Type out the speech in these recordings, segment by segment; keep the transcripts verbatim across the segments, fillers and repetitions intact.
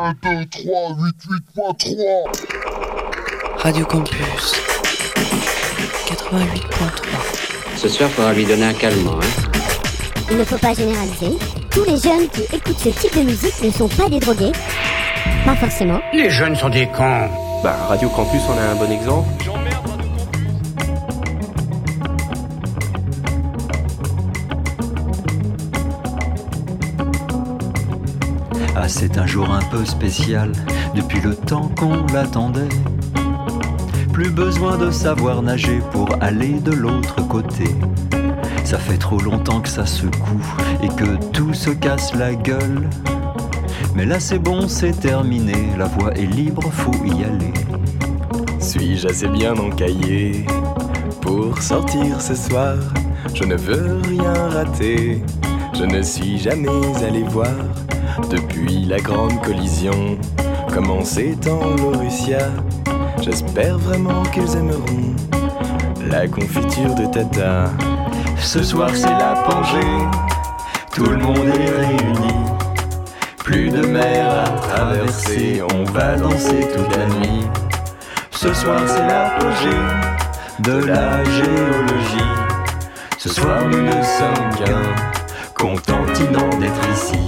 un, deux, trois, huit, huit fois trois. Radio Campus quatre-vingt-huit point trois. Ce soir, faudra lui donner un calmant, hein. Il ne faut pas généraliser. Tous les jeunes qui écoutent ce type de musique ne sont pas des drogués. Pas forcément. Les jeunes sont des cons. Bah, Radio Campus en a un bon exemple. Ah, c'est un jour un peu spécial, depuis le temps qu'on l'attendait. Plus besoin de savoir nager pour aller de l'autre côté. Ça fait trop longtemps que ça secoue et que tout se casse la gueule. Mais là c'est bon, c'est terminé, la voie est libre, faut y aller. Suis-je assez bien encaillé pour sortir ce soir? Je ne veux rien rater, je ne suis jamais allé voir depuis la grande collision commencée en Laurussia. J'espère vraiment qu'ils aimeront la confiture de Tata. Ce soir c'est la Pangée, tout le monde est réuni. Plus de mer à traverser, on va danser toute la nuit. Ce soir c'est l'apogée de la géologie. Ce soir nous ne sommes qu'un contentinant d'être ici.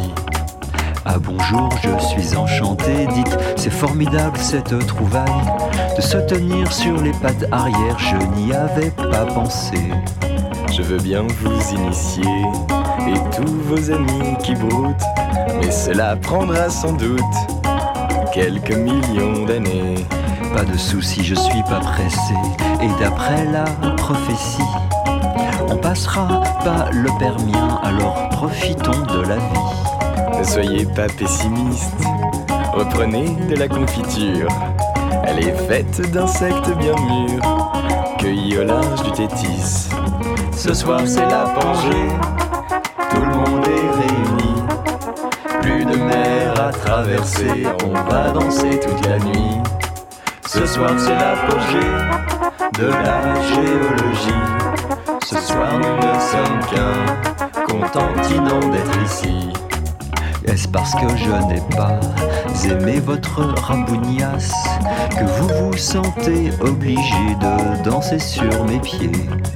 Ah bonjour, je suis enchanté, dites, c'est formidable cette trouvaille. De se tenir sur les pattes arrière, je n'y avais pas pensé. Je veux bien vous initier et tous vos amis qui broutent, mais cela prendra sans doute quelques millions d'années. Pas de soucis, je suis pas pressé. Et d'après la prophétie, on passera pas le permien, alors profitons de la vie. Ne soyez pas pessimiste, reprenez de la confiture. Elle est faite d'insectes bien mûrs, cueillis au large du Tétis. Ce soir c'est la Pangée, tout le monde est réuni. Plus de mer à traverser, on va danser toute la nuit. Ce soir c'est l'apogée de la géologie. Ce soir nous ne sommes qu'un contentinant d'être ici. Est-ce parce que je n'ai pas aimé votre rabougnasse que vous vous sentez obligé de danser sur mes pieds?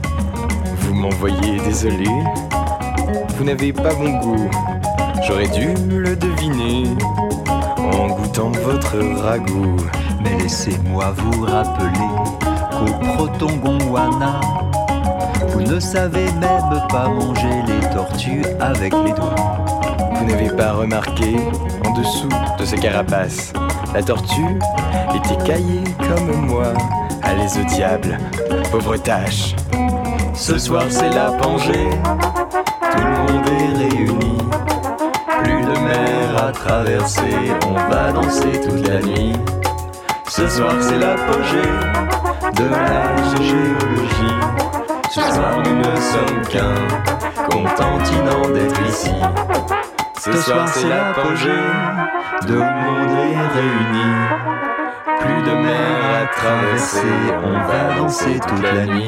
Vous m'envoyez désolé, vous n'avez pas bon goût. J'aurais dû le deviner en goûtant votre ragoût. Mais laissez-moi vous rappeler qu'au Proton-Gondwana, vous ne savez même pas manger les tortues avec les doigts. Vous n'avez pas remarqué, en dessous de ce carapace, la tortue était caillée comme moi. Allez au diable, pauvre tâche. Ce soir c'est la Pangée, tout le monde est réuni. Plus de mer à traverser, on va danser toute la nuit. Ce soir c'est l'apogée de la géologie. Ce soir nous ne sommes qu'un contentinant d'être ici. Ce soir c'est l'apogée, tout le monde est réuni. Plus de mer à traverser, on va danser toute la nuit.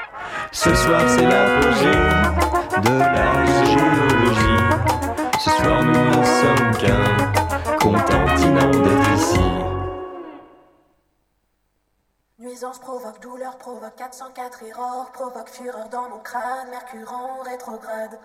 Ce soir c'est l'apogée de la géologie. Ce soir nous ne sommes qu'un contentinant d'être ici. Nuisance provoque douleur, provoque quatre cent quatre erreurs, provoque fureur dans mon crâne, Mercure en rétrograde.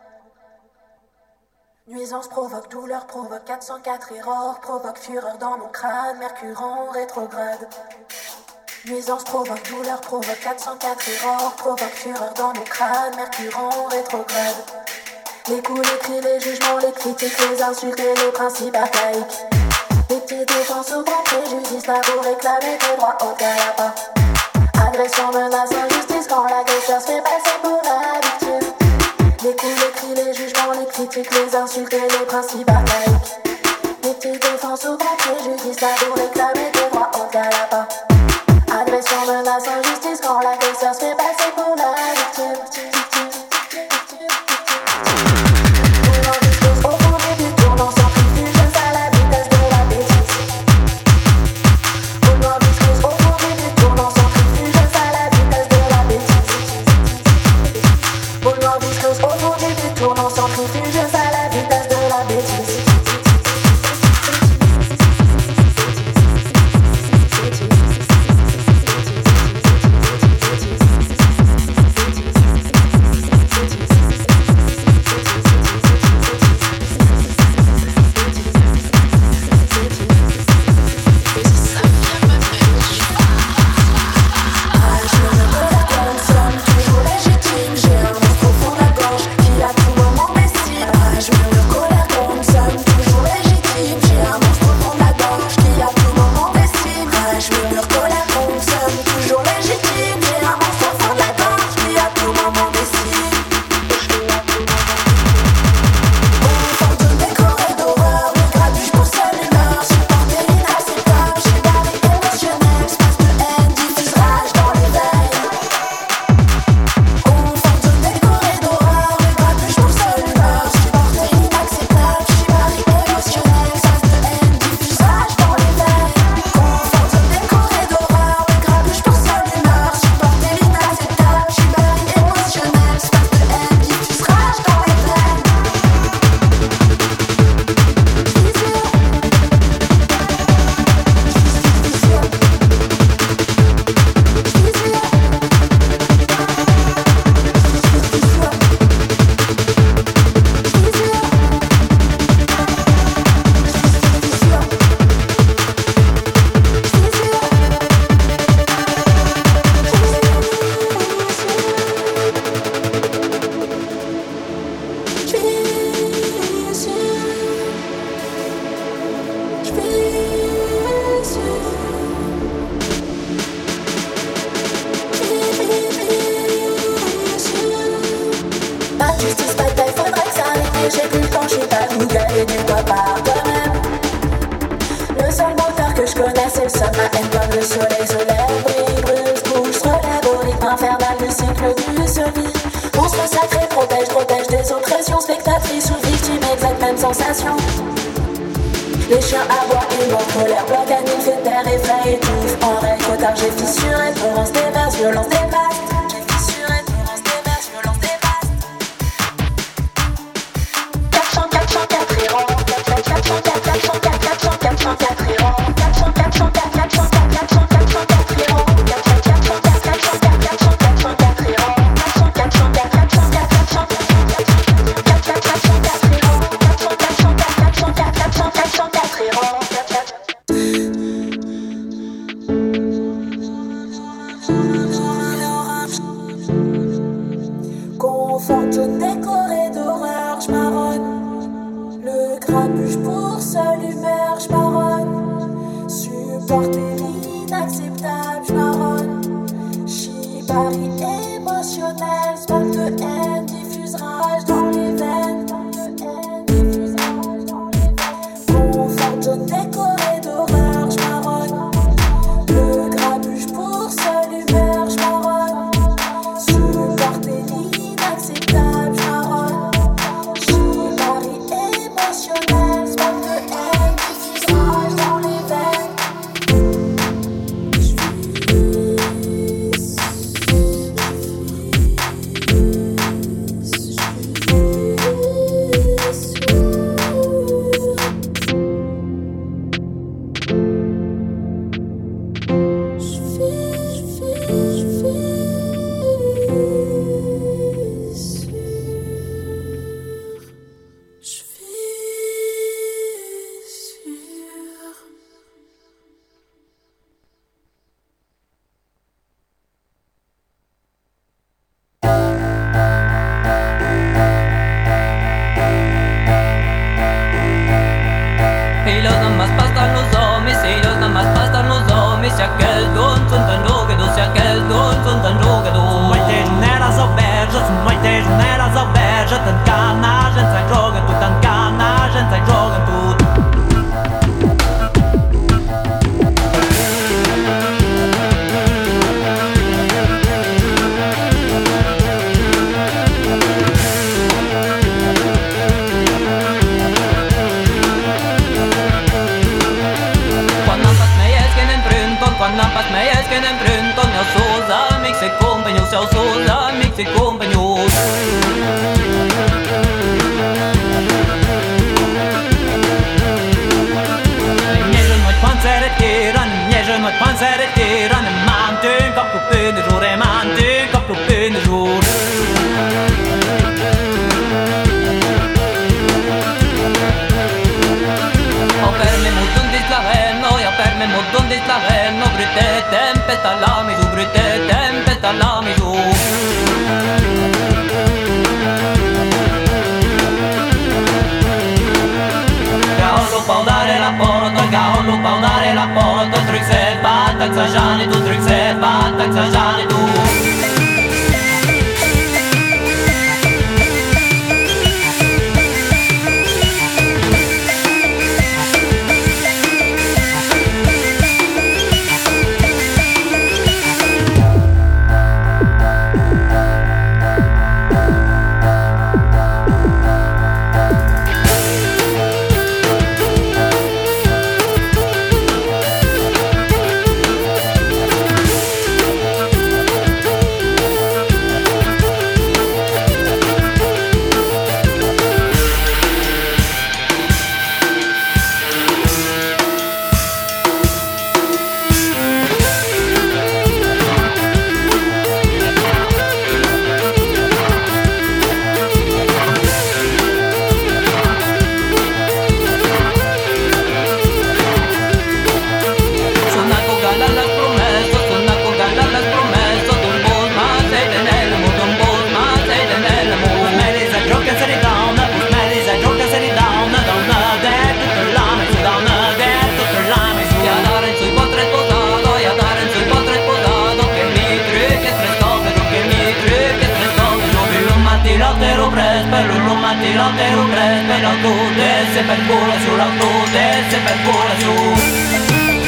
Nuisance provoque douleur, provoque quatre cent quatre erreurs, provoque fureur dans mon crâne, Mercure en rétrograde. Nuisance provoque douleur, provoque quatre cent quatre erreurs, provoque fureur dans mon crâne, Mercure en rétrograde. Les coups, les cris, les jugements, les critiques, les insultes et les principes archaïques. Les petites défenses au grand préjudice, là vous réclamez tes droits au galapa. Agression, menace, injustice, quand l'agresseur se fait passer pour la victime. Les coups, les cris, les jugements, les critiques, les insultes et les principes archaïques. Les petites défenses au grand préjudice, là vous réclamez tes droits au galapa. Agression, menace, injustice, quand l'agresseur se fait passer pour la victime. Tournant centrifuge à la vitesse de la bêtise. Pas de justice, pas de taille, faudrait que ça arrive. J'ai plus le temps, j'sais pas où gagner du poids par toi-même. Le seul moteur que je connais, c'est le seul, ma haine comme le soleil se lève. Brille, brûle, bouge, se relève au rythme infernal du cycle du semi. Monstre sacré, protège, protège des oppressions. Spectatrice ou victime, exact même sensation. Les chiens aboient, ils vont colère, bloc, anime, fait terre, effraie, étouffe. En règle, cotard, j'ai fissuré, torrence des verses, violence des vastes. J'ai fissuré, torrence des verses, violence des vastes. quatre cents, quatre cent quatre errants, quatre cents, quatre cent quatre, quatre cent quatre, quatre cents, quatre cent quatre errants, quatre cents, quatre cent quatre, quatre cent quatre, quatre cents, quatre cent quatre errants, quatre cents, quatre cent quatre, quatre cent quatre, quatre cents, quatre cent quatre errants, quatre cents, quatre cent quatre, quatre cent quatre, quatre cents, quatre cent quatre errants, quatre cents, quatre cent quatre, quatre cent quatre, quatre cents, quatre cent quatre errants. Confort jaune décoré d'horreur, j'marronne. Le grabuge pour seule humeur, j'marronne. Supporter l'inacceptable, j'marronne. Chibari émotionnel, spam de haine, diffuse rage dans les veines. Confort jaune décoré d'horreur, j'marronne. Le grabuge pour seule humeur, j'marronne. Supporter l'inacceptable, j'marronne. Chibari émotionnel, spam de haine, diffuse rage dans les veines. Ellos nada más bastan los hombres, ellos nada más bastan los hombres. Si aquel don sunt tan drogados, si aquel don sunt tan drogados. Multe junera sau berja, sunt multe junera sau berja. Tan cana, gente sai droga, tu tan cana, gente sai droga, tu. Quan lampas meias que nem prunton, eu sou amigos e companheiros, eu sou amigos e companheiros. Niech mój pancerek tiran, niech mój pancerek tiran. Mam ten kap kupy de jour, mam ten kap kupy de jour. Ho per me molto di slaveno, io per me molto di slaveno. Brute tempesta la misu, brute tempesta la misu. Gaolo paudare la porta, gaolo paudare la porta. Truc se batta, exagane tu, truc se batta, exagane tu. se per culo sull'autode, se per culo su.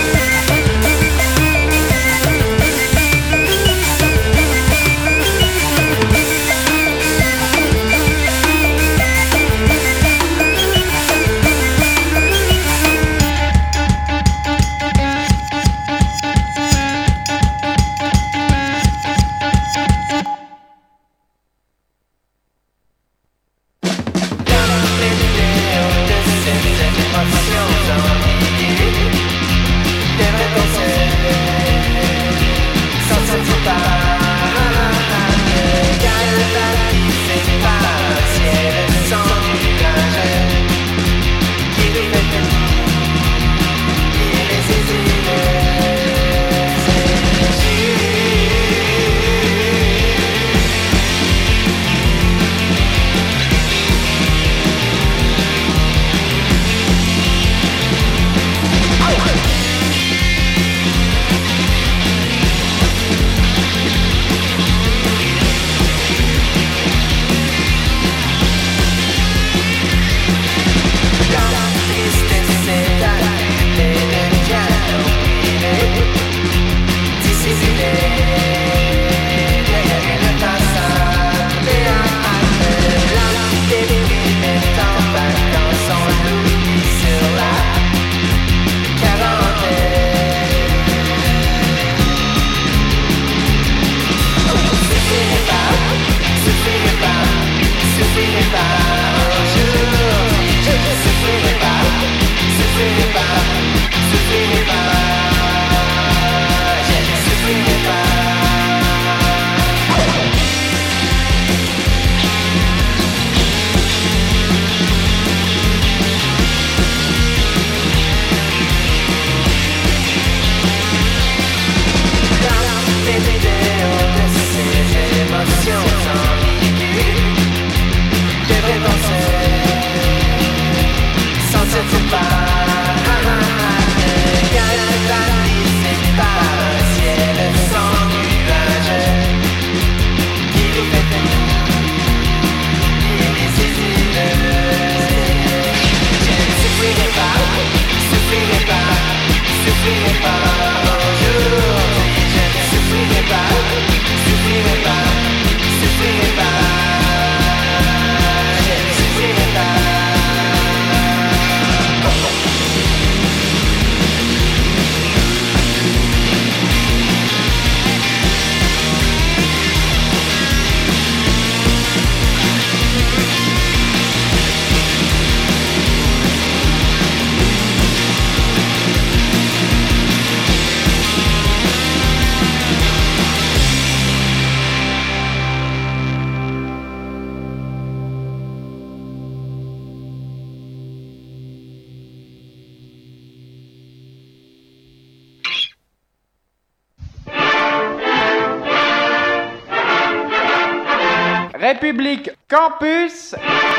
République Campus.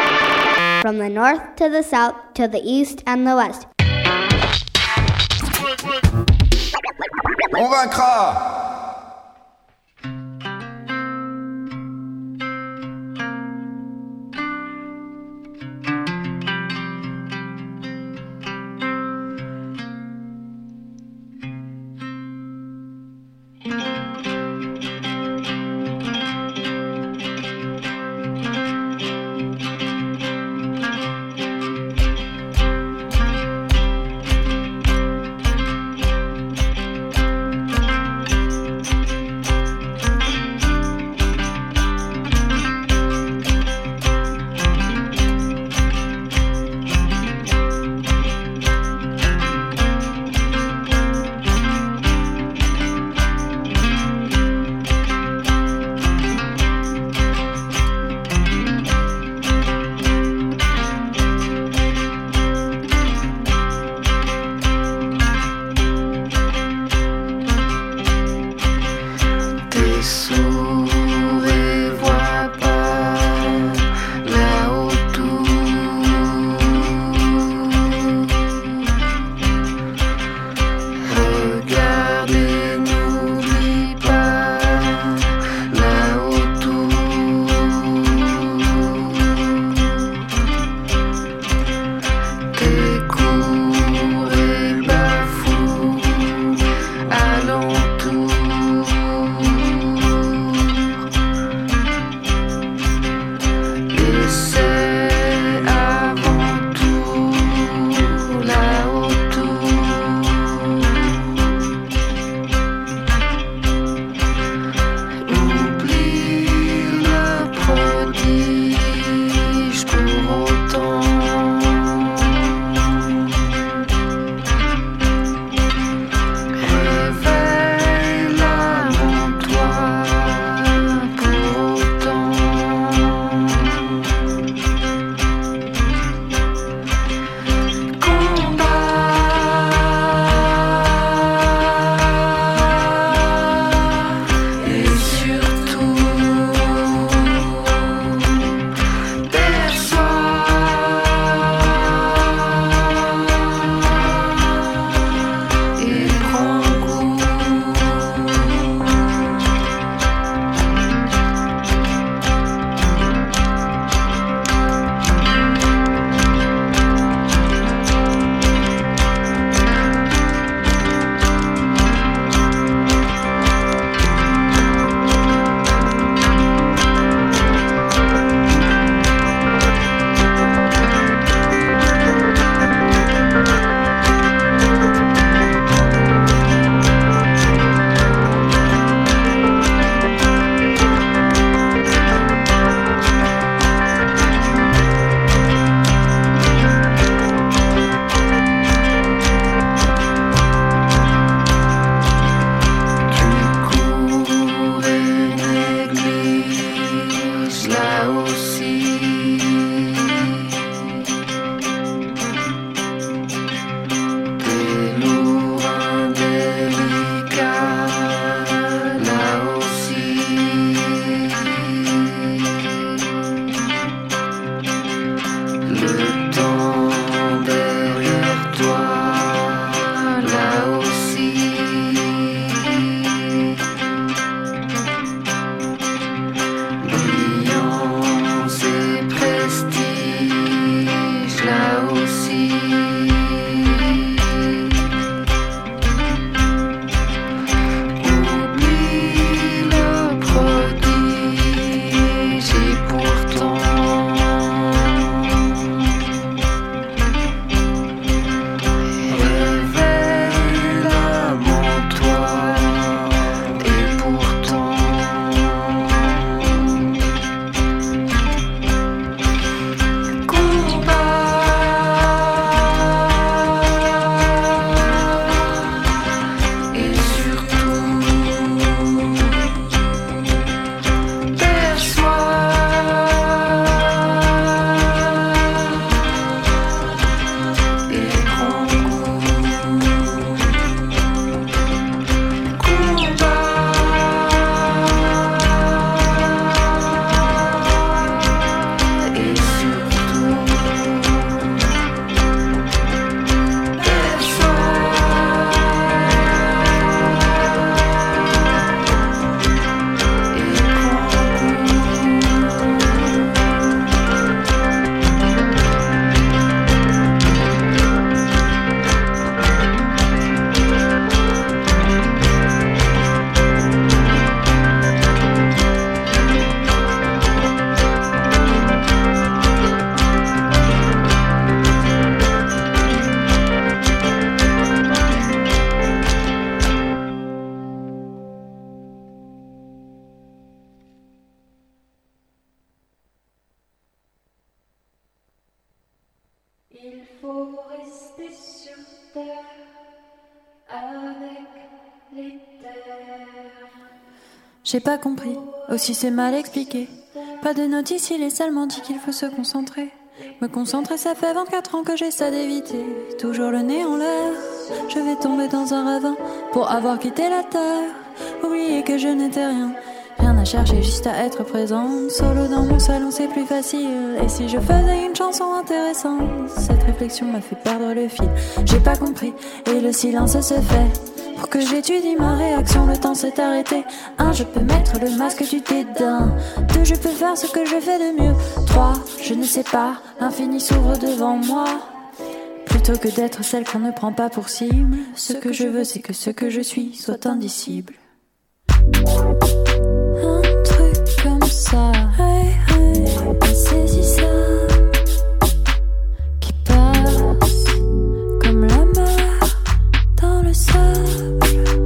From the north to the south to the east and the west. On vaincra! rester sur terre avec les terres. J'ai pas compris, aussi c'est mal expliqué. Pas de notice, il est seulement dit qu'il faut se concentrer. Me concentrer, ça fait vingt-quatre ans que j'essaie d'éviter. Toujours le nez en l'air, je vais tomber dans un ravin pour avoir quitté la terre. Oublier que je n'étais rien, rien à chercher, juste à être présente. Solo dans mon salon, c'est plus facile. Et si je faisais une chanson intéressante? Cette réflexion m'a fait perdre le fil. J'ai pas compris, et le silence se fait. Pour que j'étudie ma réaction, le temps s'est arrêté. Un, je peux mettre le masque du dédain. Deux, je peux faire ce que je fais de mieux. Trois, je ne sais pas, l'infini s'ouvre devant moi. Plutôt que d'être celle qu'on ne prend pas pour cible, ce que je veux, c'est que ce que je suis soit indicible. Un truc comme ça, hey, hey, insaisissable, qui passe comme la mer dans le sable.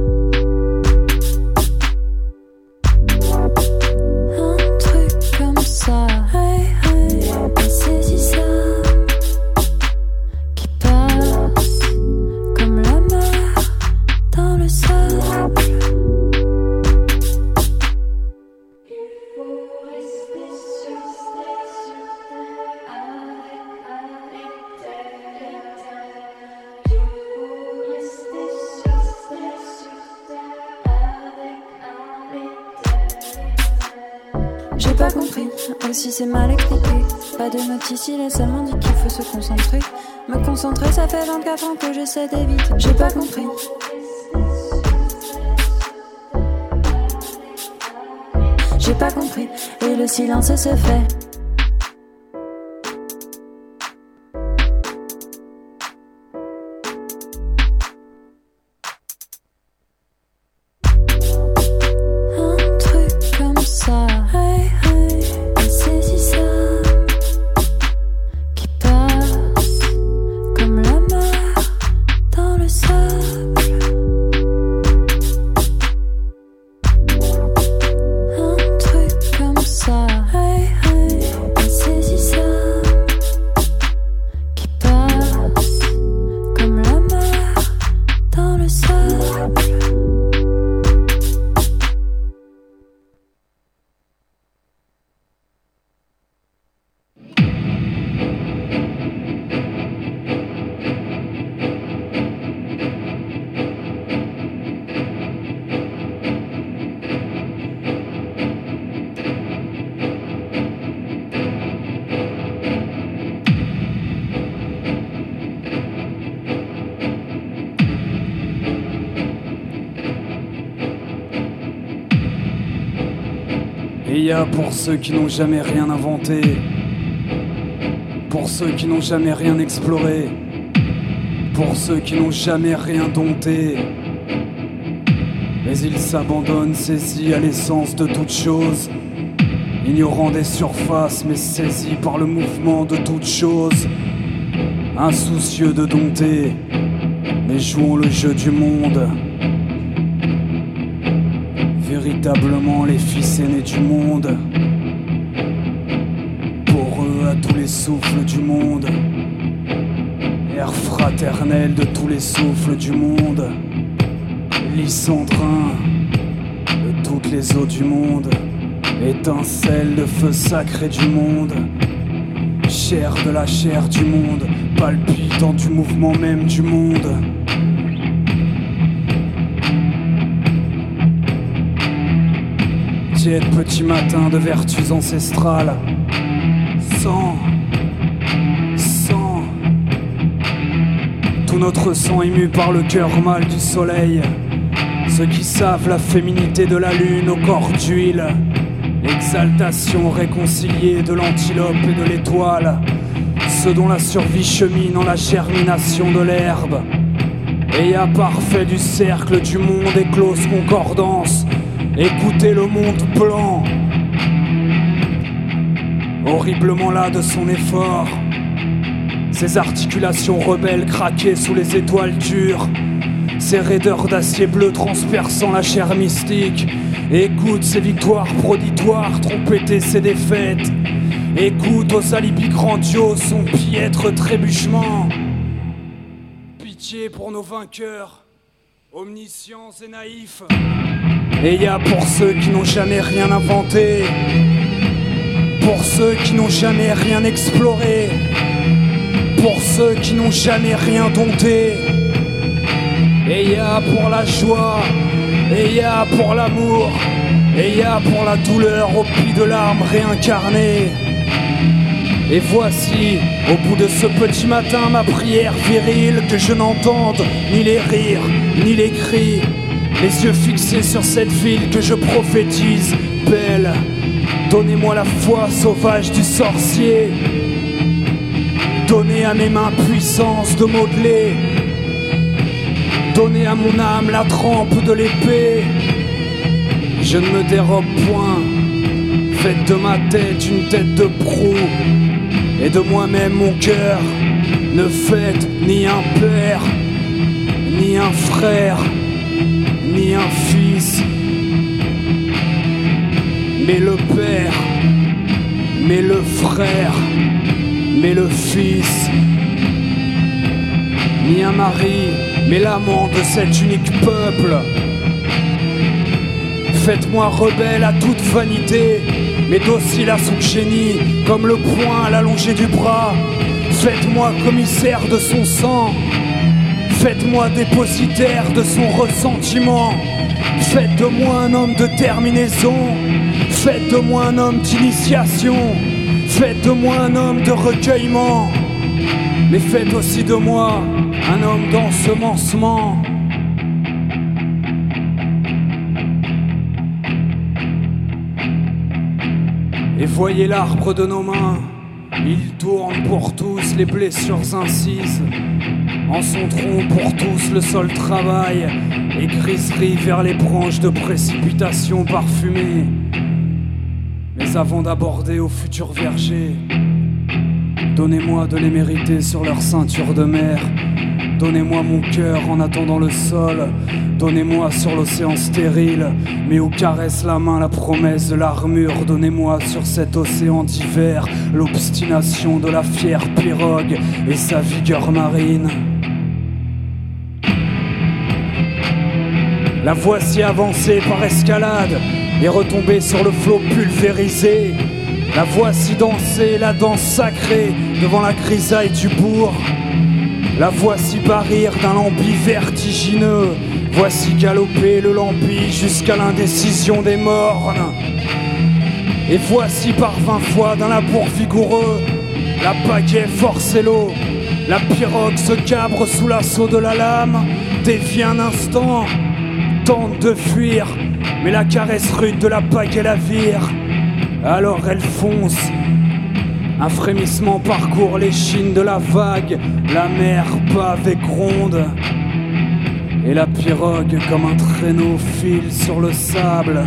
Un truc comme ça, hey, hey, insaisissable, qui passe comme la mer dans le sable. J'ai pas compris, aussi c'est mal expliqué. Pas de notice, il est seulement dit qu'il faut se concentrer. Me concentrer, ça fait vingt-quatre ans que j'essaie d'éviter. J'ai pas compris. J'ai pas compris, et le silence se fait. Et y a pour ceux qui n'ont jamais rien inventé, pour ceux qui n'ont jamais rien exploré, pour ceux qui n'ont jamais rien dompté. Mais ils s'abandonnent, saisis à l'essence de toute chose, ignorant des surfaces mais saisis par le mouvement de toute chose. Insoucieux de dompter, mais jouons le jeu du monde. Véritablement les fils aînés du monde, pour eux à tous les souffles du monde, air fraternel de tous les souffles du monde, lysandrin de toutes les eaux du monde, étincelle de feu sacré du monde, chair de la chair du monde, palpitant du mouvement même du monde. Tiède petit matin de vertus ancestrales, sang, sang, tout notre sang ému par le cœur mâle du soleil, ceux qui savent la féminité de la lune au corps d'huile, l'exaltation réconciliée de l'antilope et de l'étoile, ceux dont la survie chemine en la germination de l'herbe, et à parfait du cercle du monde éclose concordance. Écoutez le monde blanc, horriblement las de son effort, ses articulations rebelles craquées sous les étoiles dures, ses raideurs d'acier bleu transperçant la chair mystique. Écoute ses victoires proditoires, trompetez ses défaites. Écoute aux alibis grandioses son piètre trébuchement. pitié pour nos vainqueurs, omniscients et naïfs. Et y a pour ceux qui n'ont jamais rien inventé, pour ceux qui n'ont jamais rien exploré, pour ceux qui n'ont jamais rien dompté. Et y a pour la joie, et y a pour l'amour, et y a pour la douleur au puits de larmes réincarnées. Et voici, au bout de ce petit matin, ma prière virile, que je n'entende ni les rires, ni les cris, les yeux fixés sur cette ville que je prophétise, belle. Donnez-moi la foi sauvage du sorcier, donnez à mes mains puissance de modeler, donnez à mon âme la trempe de l'épée. Je ne me dérobe point, faites de ma tête une tête de proue, et de moi-même mon cœur ne faites ni un père, ni un frère, ni un fils, mais le père, mais le frère, mais le fils, ni un mari, mais l'amant de cet unique peuple. Faites-moi rebelle à toute vanité, mais docile à son génie, comme le poing à l'allongée du bras. Faites-moi commissaire de son sang, faites-moi dépositaire de son ressentiment. Faites de moi un homme de terminaison, faites de moi un homme d'initiation, faites de moi un homme de recueillement, mais faites aussi de moi un homme d'ensemencement. Et voyez l'arbre de nos mains, il tourne pour tous les blessures incises. En son tronc pour tous le sol travaille, et griserie vers les branches de précipitation parfumées. Mais avant d'aborder au futur verger, donnez-moi de les mériter sur leur ceinture de mer. Donnez-moi mon cœur en attendant le sol, donnez-moi sur l'océan stérile, mais où caresse la main la promesse de l'armure. Donnez-moi sur cet océan d'hiver l'obstination de la fière pirogue et sa vigueur marine. La voici avancée par escalade et retombée sur le flot pulvérisé. La voici danser la danse sacrée devant la grisaille du bourg. La voici barrir d'un lambi vertigineux. Voici galoper le lambi jusqu'à l'indécision des mornes. Et voici par vingt fois d'un labour vigoureux la pagaie forcer l'eau. La pirogue se cabre sous l'assaut de la lame, dévie un instant, tente de fuir, mais la caresse rude de la pagaie la vire. Alors elle fonce. Un frémissement parcourt l'échine de la vague, la mer bave et gronde, et la pirogue comme un traîneau file sur le sable.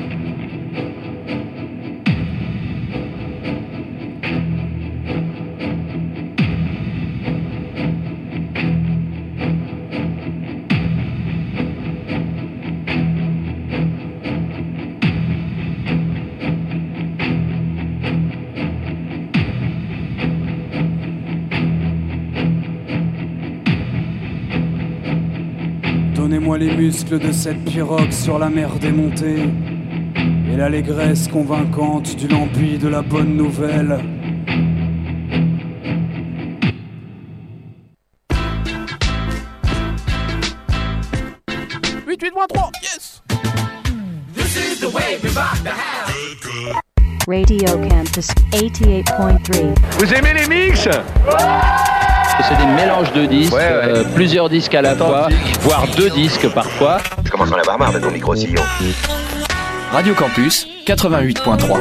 Donnez-moi les muscles de cette pirogue sur la mer démontée et l'allégresse convaincante du lambi de la bonne nouvelle. huit huit trois, yes! This is the way we rock the house. Radio Campus eighty-eight point three. Vous aimez les mix? C'est des mélanges de disques, ouais, ouais. Euh, plusieurs disques à la fois, voire deux disques parfois. Je commence à en avoir marre de ton micro-sillon. Radio Campus quatre-vingt-huit point trois.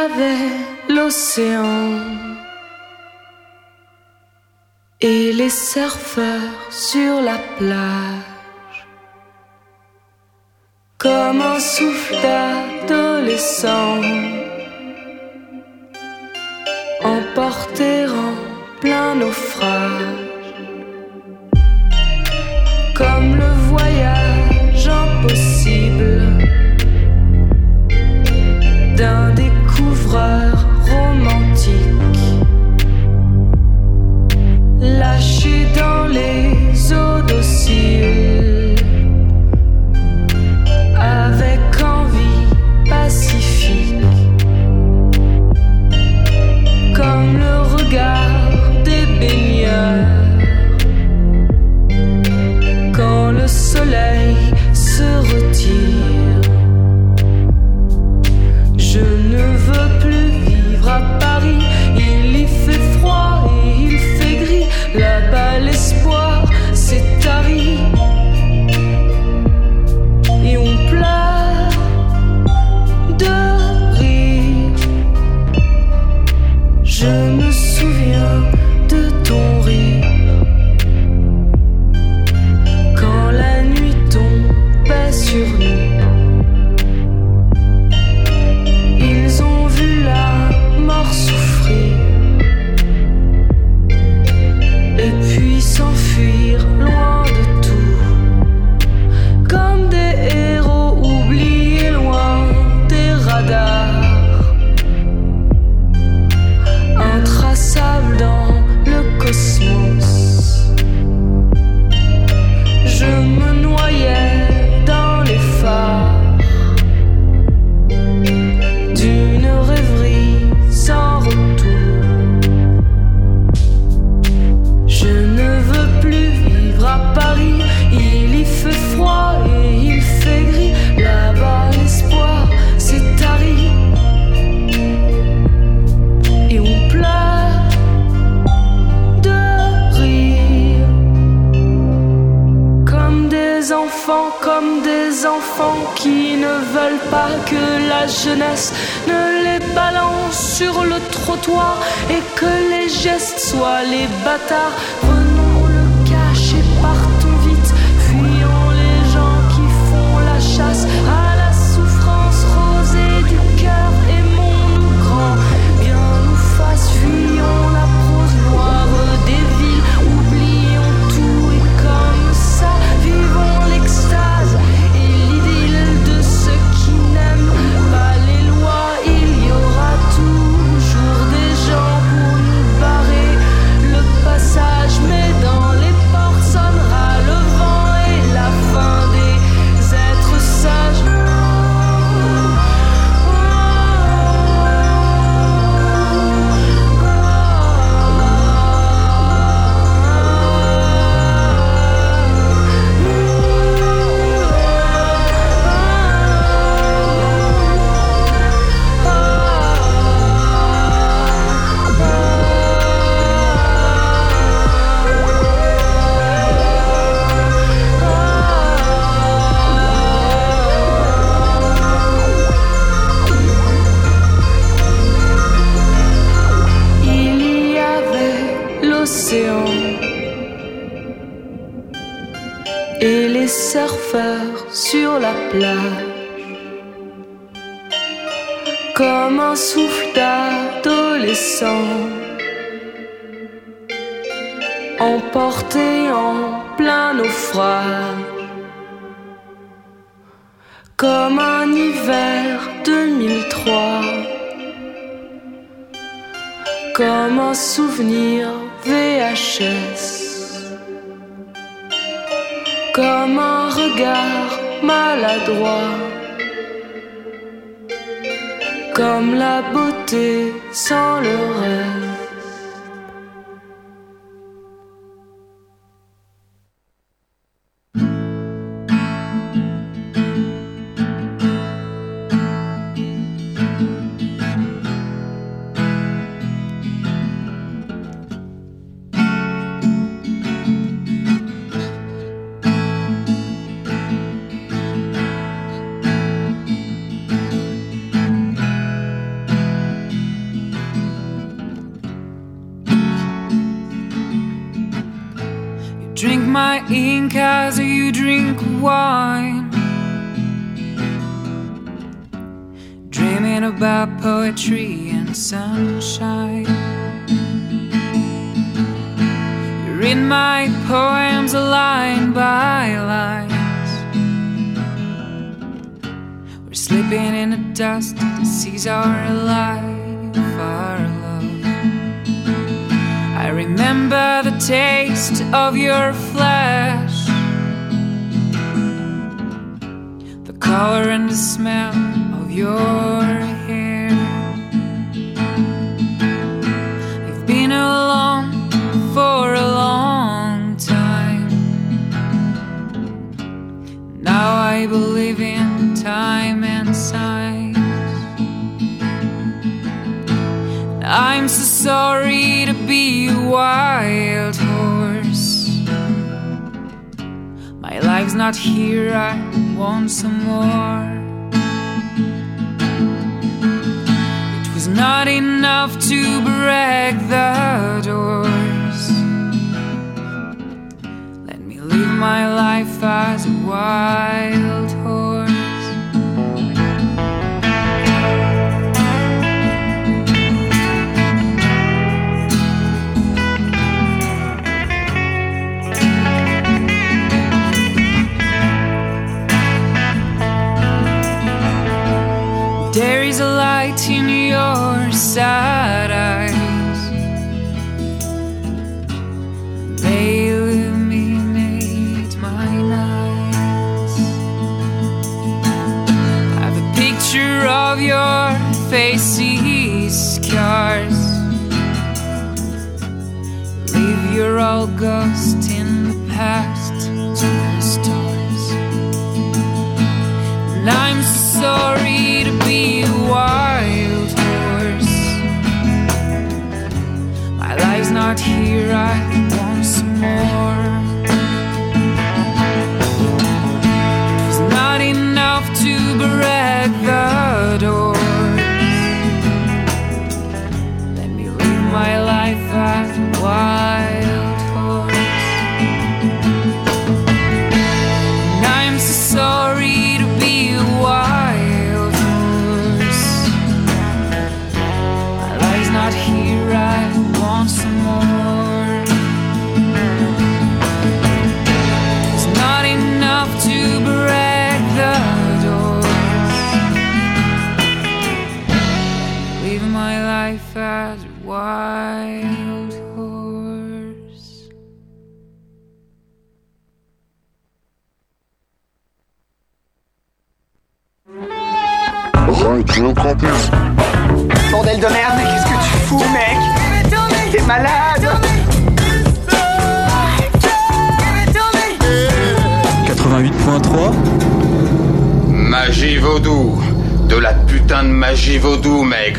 avait l'océan et les surfeurs sur la plage, comme un souffle d'adolescent, emporté en plein naufrage, comme le voyage impossible d'un découvreur romantique, lâché dans les eaux dociles, avec envie pacifique, comme le regard des baigneurs, quand le soleil se retire. Je ne veux plus vivre à Paris, il y fait froid et il fait gris, là-bas l'espoir s'est tari et on pleure de rire. Je me souviens de ton rire quand la nuit tombait sur nous. Ils ont vu la mort souffrir et puis s'enfuir loin de tout, comme des héros oubliés loin des radars, intraçables dans le cosmos. Je me noyais dans les phares d'une rêverie sans retour. Je ne veux plus vivre à Paris, il y fait froid et il fait gris, là-bas l'espoir s'est tari et on pleure de rire, comme des enfants, comme des enfants qui ne veulent pas que la jeunesse ne les balance sur le trottoir et que les gestes soient les bâtards. Prenons le cash et partons vite, fuyons les gens qui font la chasse à la souffrance rosée du cœur. Aimons-nous grand, bien nous fasse, fuyons la prose noire des villes, oublions tout et comme ça vivons l'extase et l'idylle de ceux qui n'aiment pas les lois. Il y aura toujours des gens pour nous barrer le passage, mais dans les portes sonnera le vent et la fin des êtres sages. Il y avait l'océan et les surfeurs sur la plage, comme un souffle d'adolescent, emporté en plein naufrage, comme un hiver deux mille trois, comme un souvenir V H S, comme un regard maladroit, comme la beauté sans le rêve. drink my ink as you drink wine, dreaming about poetry and sunshine. You read my poems line by line. We're sleeping in the dust that sees our life, our love. I remember the taste of your flesh, the color and the smell of your hair. I've been alone for a long time. Now I believe in time and science. I'm so sorry to be a wild horse. My life's not here, I want some more. It was not enough to break the doors. Let me live my life as a wild horse. There is a light in your sad eyes. They illuminate my nights. I have a picture of your face's scars. Leave your old ghost in the past to the stars. And I'm sorry to be a wild horse. My life's not here, I want some more. It was not enough to break the doors. Let me live my life as a wild horse. And I'm so sorry to be a wild horse. My life's not here, I want some more. It's not enough to break the doors. Live my life as a wild horse. Radio Campus. Bordel de merde, mais qu'est-ce que tu fous, mec? T'es malade? quatre-vingt-huit point trois. Magie vaudou. De la putain de magie vaudou, mec.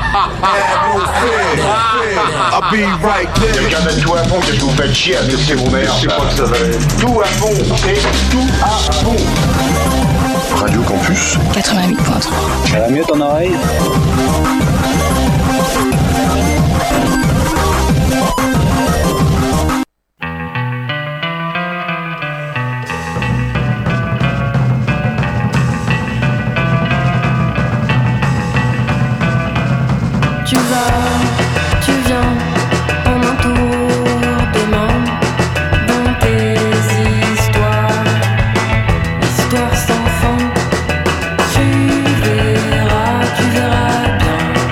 I'll be right there. Quelqu'un met tout à fond, qu'est-ce que vous faites chier à laisser vos mères? Je sais pas que ça va être. Tout à fond, c'est tout à fond. Radio Campus quatre-vingt-huit point trois. Ça va mieux ton oreille? Tu vas, tu viens, en un tour de main, dans tes histoires, histoires sans fin. Tu verras, tu verras bien.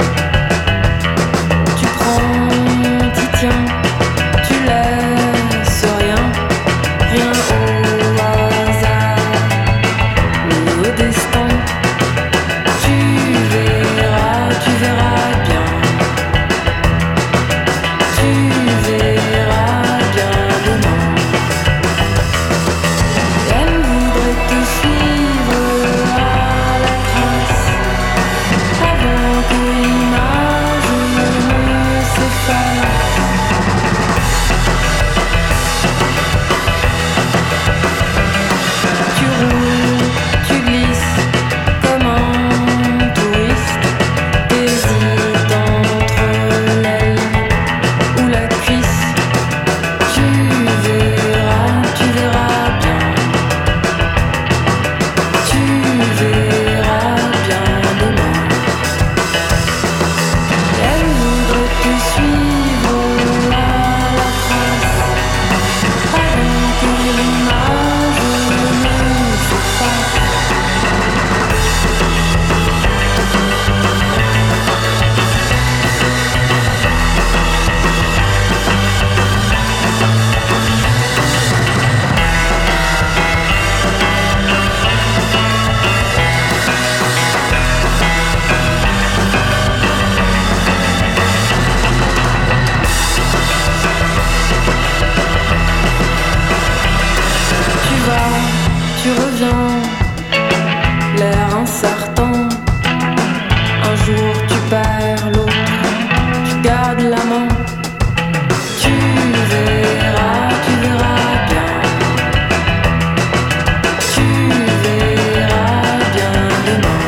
tu reviens, l'air incertain. Un jour tu perds, l'autre tu gardes la main. Tu verras, tu verras bien. Tu verras bien demain.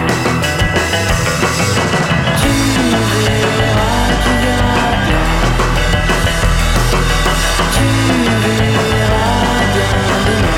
Tu verras, tu verras bien. Tu verras bien demain.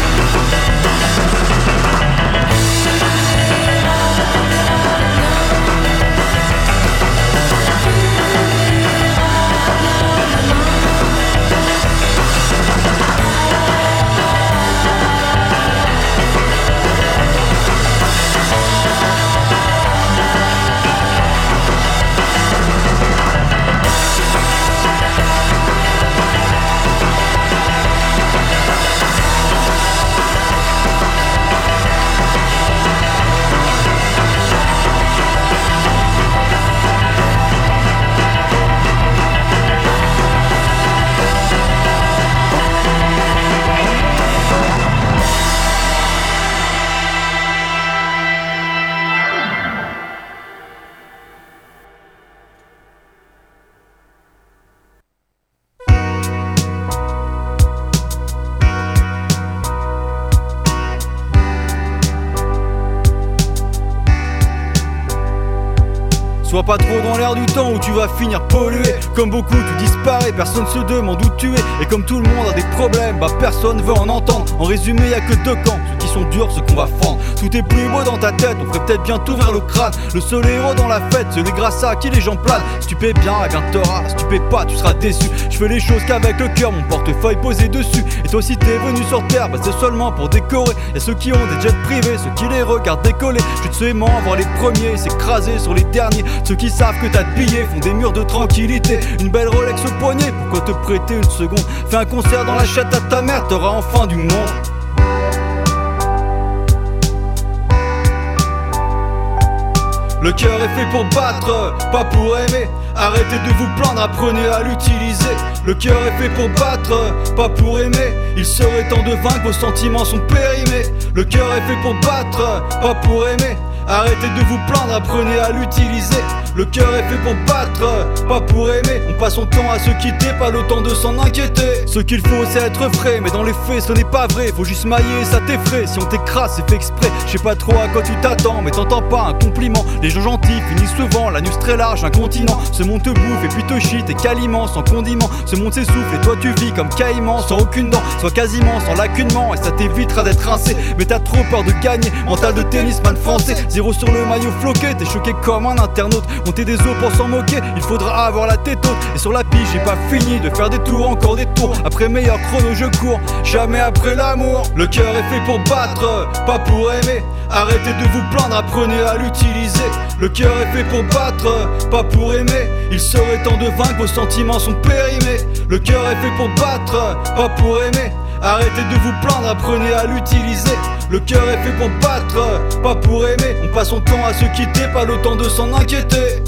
Sois pas trop dans l'air du temps où tu vas finir pollué. Comme beaucoup tu disparais, personne se demande où tu es. Et comme tout le monde a des problèmes, bah personne veut en entendre. En résumé y'a que deux camps, ceux qui sont durs, ceux qu'on va fendre. Tout est plus beau dans ta tête, on ferait peut-être bientôt vers le crâne. Le seul héros dans la fête, celui grâce à qui les gens planent. Si tu paies bien, la gain t'aura, si tu paies pas tu seras déçu. Je fais les choses qu'avec le cœur, mon portefeuille posé dessus. Et toi si t'es venu sur terre, bah c'est seulement pour décorer. Y'a ceux qui ont des jets privés, ceux qui les regardent décoller. Je te sais aimant voir les premiers, s'écraser sur les derniers. Ceux qui savent que t'as de billets font des murs de tranquillité. Une belle Rolex au poignet, pourquoi te prêter une seconde? Fais un concert dans la chatte à ta mère, t'auras enfin du monde. Le cœur est fait pour battre, pas pour aimer. Arrêtez de vous plaindre, apprenez à l'utiliser. Le cœur est fait pour battre, pas pour aimer. Il serait temps de vaincre, vos sentiments sont périmés. Le cœur est fait pour battre, pas pour aimer. Arrêtez de vous plaindre, apprenez à l'utiliser. Le cœur est fait pour battre, pas pour aimer. On passe son temps à se quitter, pas le temps de s'en inquiéter. Ce qu'il faut c'est être frais, mais dans les faits ce n'est pas vrai. Faut juste mailler, ça t'effraie, si on t'écrase c'est fait exprès. Je sais pas trop à quoi tu t'attends, mais t'entends pas un compliment. Les gens gentils finissent souvent, l'anus très large, un continent. Ce monde te bouffe et puis te chie, t'es caliment, sans condiment. Ce monde s'essouffle et toi tu vis comme caïman, sans aucune dent, soit quasiment sans lacunement. Et ça t'évitera d'être rincé, mais t'as trop peur de gagner. Mental de tennisman français, zéro sur le maillot floqué. T'es choqué comme un internaute, monter des os pour s'en moquer. Il faudra avoir la tête haute, et sur la pige j'ai pas fini de faire des tours, encore des tours. Après meilleur chrono je cours, jamais après l'amour. Le cœur est fait pour battre, pas pour aimer. Arrêtez de vous plaindre, apprenez à l'utiliser. Le cœur est fait pour battre, pas pour aimer. Il serait temps de vaincre, vos sentiments sont périmés. Le cœur est fait pour battre, pas pour aimer. Arrêtez de vous plaindre, apprenez à l'utiliser. Le cœur est fait pour battre, pas pour aimer. On passe son temps à se quitter, pas le temps de s'en inquiéter.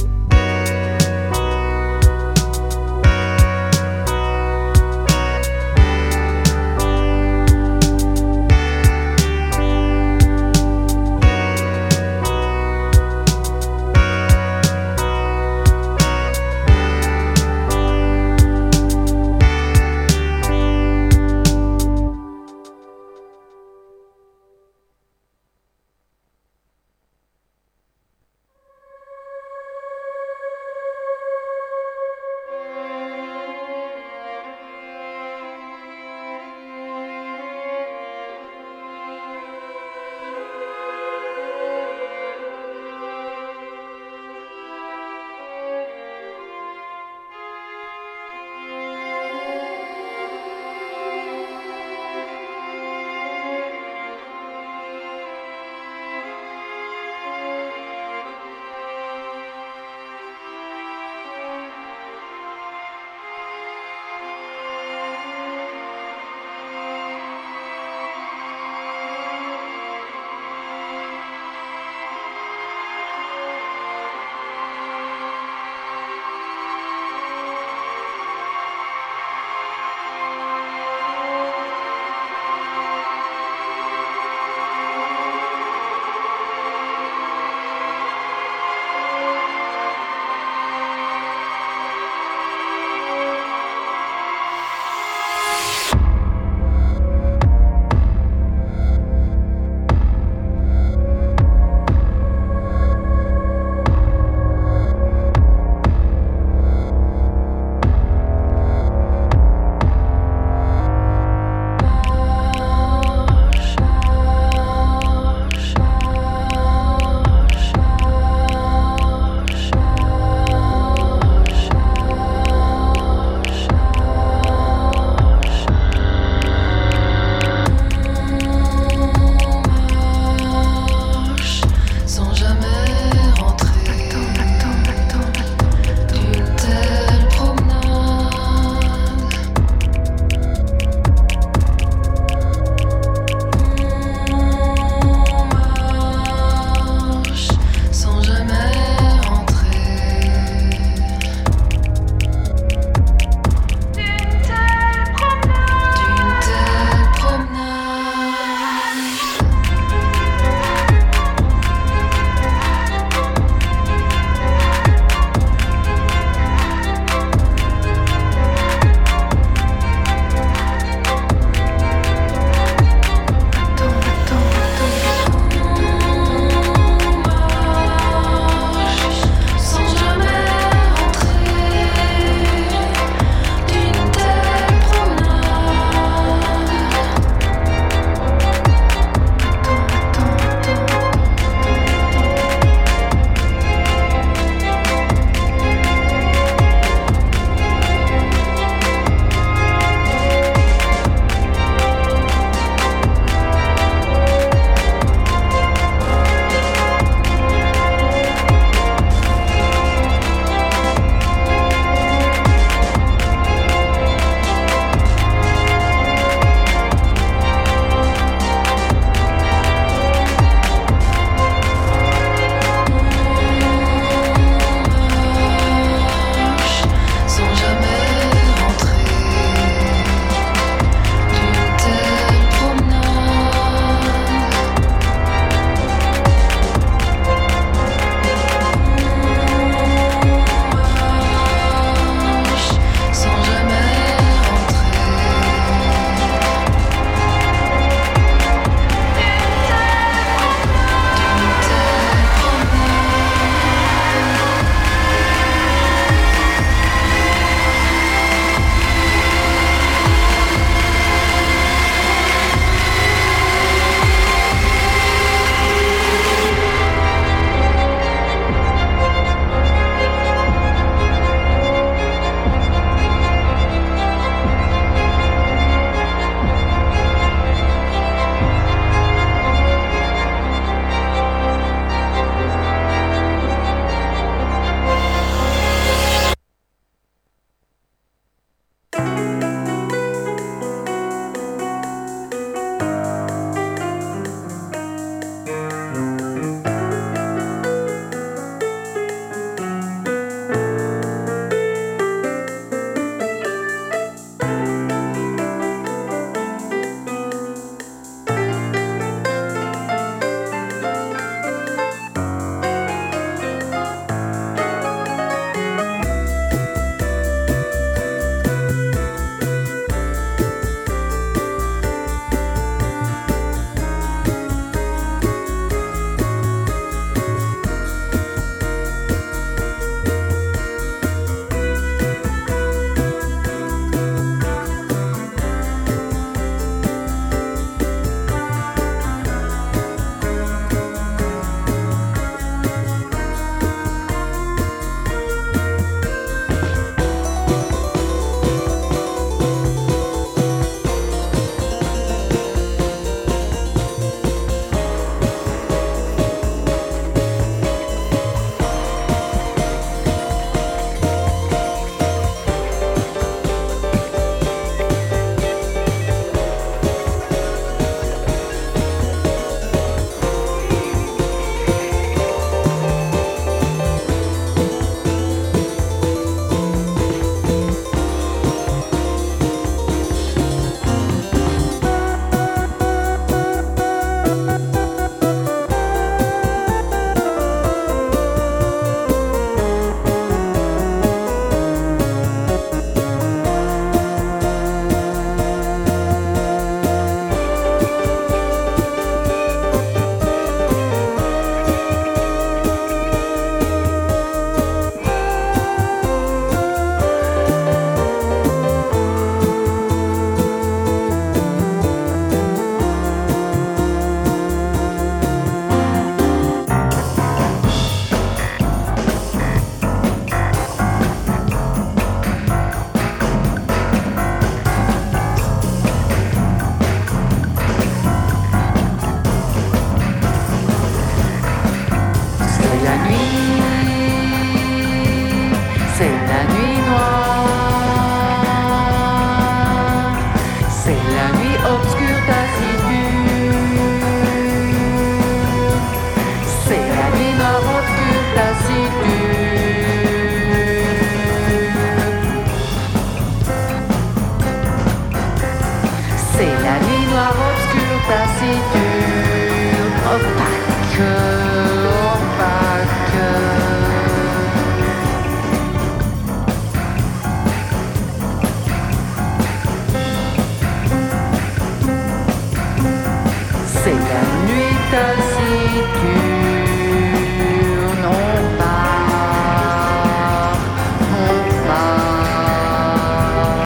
C'est la nuit noire, obscure, taciturne, opaque.